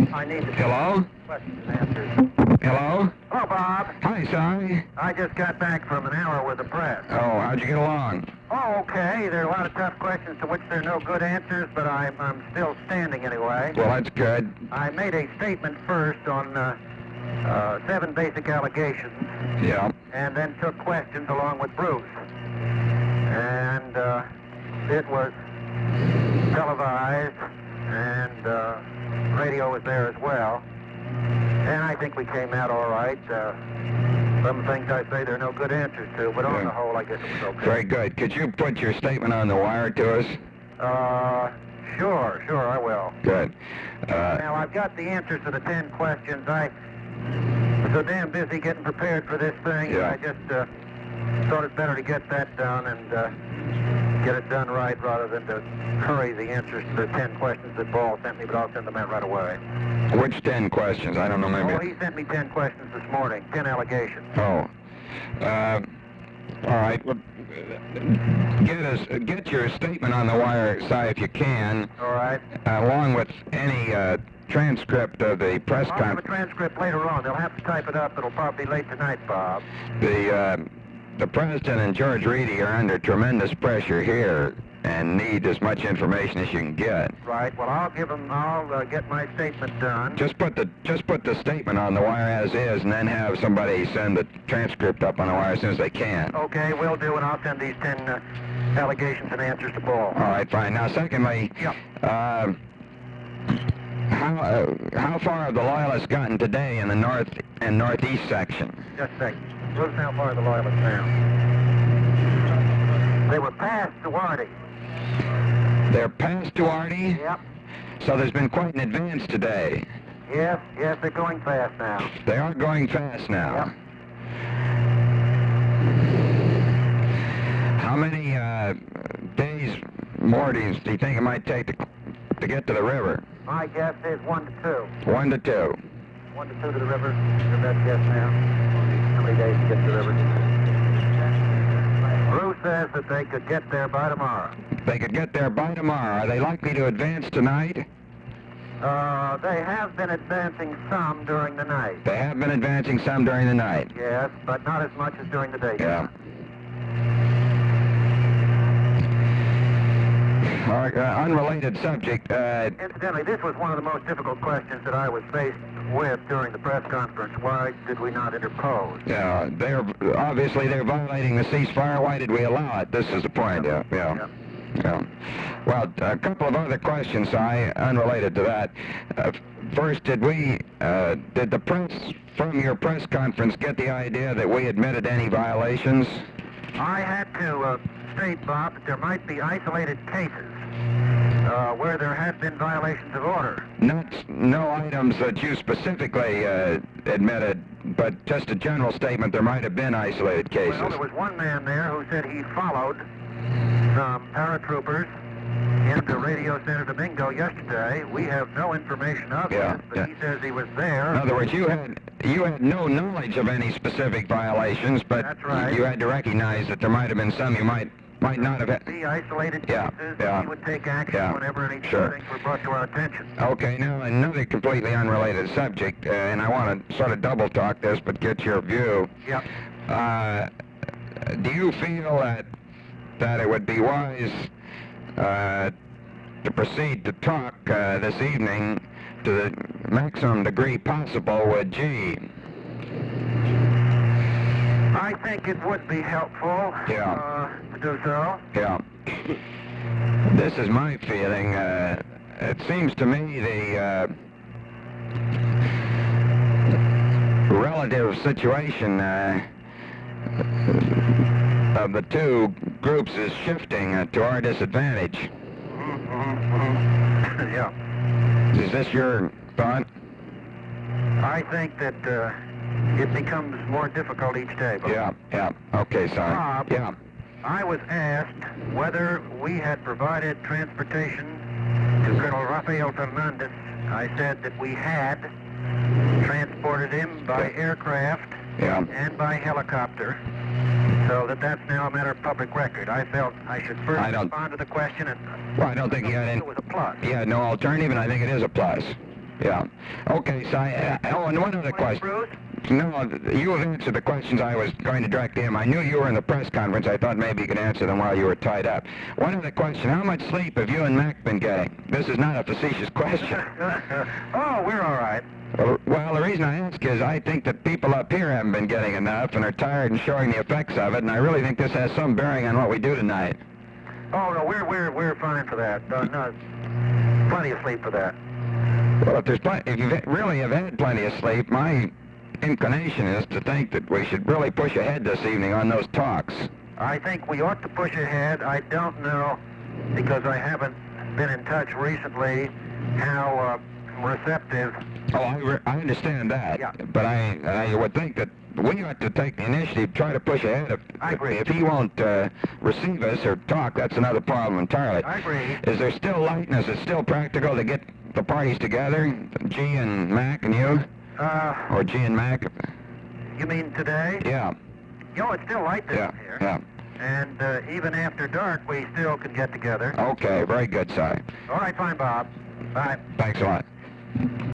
I need to... Hello? Questions and answers. Hello? Hello, Bob. Hi, Si. I just got back from an hour with the press. Oh, how'd you get along? Oh, okay. There are a lot of tough questions to which there are no good answers, but I'm still standing anyway. Well, that's good. I made a statement first on 7 basic allegations, Yeah. and then took questions along with Bruce. And it was televised, and radio was there as well. And I think we came out all right. Some things I say there are no good answers to, but on the whole, I guess it was okay. Very good. Could you put your statement on the wire to us? Sure, I will. Good. Now, I've got the answers to the 10 questions. I was so damn busy getting prepared for this thing, Yeah. I just thought it better to get that done and get it done right rather than to hurry the answers to the 10 questions that Ball sent me, but I'll send them out right away. Which 10 questions? I don't know, maybe... Oh, he sent me 10 questions this morning, 10 allegations. Oh. All right. Well, get your statement on the wire, Si, if you can. All right. Along with any transcript of the press I'll have a conference. transcript later on. They'll have to type it up. It'll probably be late tonight, Bob. The president and George Reedy are under tremendous pressure here and need as much information as you can get. Right. Well, I'll get my statement done. Just put the statement on the wire as is, and then have somebody send the transcript up on the wire as soon as they can. Okay, will do, and I'll send these 10 allegations and answers to Ball. All right, fine. Now, secondly, how far have the Loyalists gotten today in the north and northeast section? Just a second. Listen how far the Loyalists now. They were past Duarte. They're past Duarte? Yep. So there's been quite an advance today. Yes, they're going fast now. They are going fast now. Yep. How many days more do you think it might take to get to the river? My guess is 1 to 2. 1 to 2. 1 to 2 to the river. Your best guess now. How many days to get to the river? Bruce says that they could get there by tomorrow. They could get there by tomorrow. Are they likely to advance tonight? They have been advancing some during the night. They have been advancing some during the night. Yes, but not as much as during the day. Yeah. All right, unrelated subject. Incidentally, this was one of the most difficult questions that I was faced with during the press conference. Why did we not interpose? Yeah, they're violating the ceasefire. Why did we allow it? This is the point. Yeah. Well, a couple of other questions, unrelated to that. First, did the press from your press conference get the idea that we admitted any violations? I had to state, Bob, that there might be isolated cases where there had been violations of order. No items that you specifically admitted, but just a general statement there might have been isolated cases. Well, there was one man there who said he followed some paratroopers into Radio Center Domingo yesterday. We have no information of this, but he says he was there. In other words, you had no knowledge of any specific violations, but that's right. You had to recognize that there might have been some you might not have had. The isolated cases, he would take action whenever any things were brought to our attention. Okay, now another completely unrelated subject, and I want to sort of double talk this, but get your view. Yep. Do you feel that it would be wise to proceed to talk this evening to the maximum degree possible with G? I think it would be helpful to do so. Yeah. This is my feeling. It seems to me the relative situation of the two groups is shifting to our disadvantage. Yeah. Is this your thought? I think that it becomes more difficult each day. Yeah. Okay, sorry. Bob, I was asked whether we had provided transportation to Colonel Rafael Fernandez. I said that we had transported him by aircraft and by helicopter, so that's now a matter of public record. I felt I should first respond to the question. Well, I don't think he had it was a plus. He had no alternative, and I think it is a plus. Yeah. Okay, Si. Oh, and one other question. Bruce? No, you have answered the questions I was going to direct to him. I knew you were in the press conference. I thought maybe you could answer them while you were tied up. One other question. How much sleep have you and Mac been getting? This is not a facetious question. Oh, we're all right. Well, the reason I ask is I think that people up here haven't been getting enough and are tired and showing the effects of it, and I really think this has some bearing on what we do tonight. Oh, no, we're fine for that. No, plenty of sleep for that. Well, if you really have had plenty of sleep, my inclination is to think that we should really push ahead this evening on those talks. I think we ought to push ahead. I don't know, because I haven't been in touch recently, how receptive. Oh, I understand that. Yeah. But I would think that we ought to take the initiative, try to push ahead. I agree. If he won't receive us or talk, that's another problem entirely. I agree. Is there still light and is it still practical to get the parties together, G and Mac and you? Or G and Mac? You mean today? Yeah. You know, it's still light down Yeah. here. Yeah. And even after dark, we still can get together. Okay, very good, Si. All right, fine, Bob. Bye. Thanks a lot.